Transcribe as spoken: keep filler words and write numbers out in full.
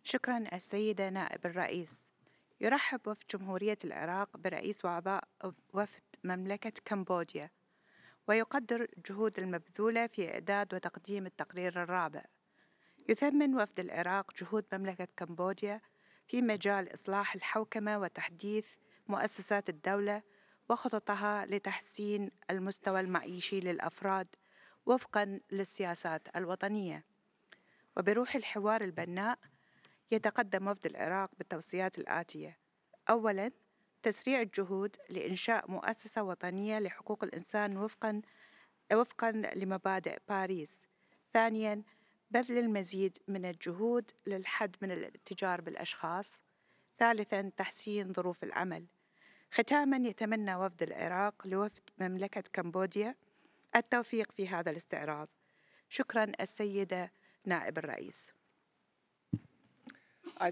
شكرا السيدة نائب الرئيس. يرحب وفد جمهورية العراق برئيس وأعضاء وفد مملكة كمبوديا، ويقدر الجهود المبذولة في إعداد وتقديم التقرير الرابع. يثمن وفد العراق جهود مملكة كمبوديا في مجال إصلاح الحوكمة وتحديث مؤسسات الدولة وخططها لتحسين المستوى المعيشي للأفراد وفقا للسياسات الوطنية. وبروح الحوار البناء يتقدم وفد العراق بالتوصيات الآتية: أولاً، تسريع الجهود لإنشاء مؤسسة وطنية لحقوق الإنسان وفقاً وفقاً لمبادئ باريس. ثانياً، بذل المزيد من الجهود للحد من الاتجار بالأشخاص. ثالثاً، تحسين ظروف العمل. ختاماً، يتمنى وفد العراق لوفد مملكة كمبوديا التوفيق في هذا الاستعراض. شكراً السيدة نائب الرئيس.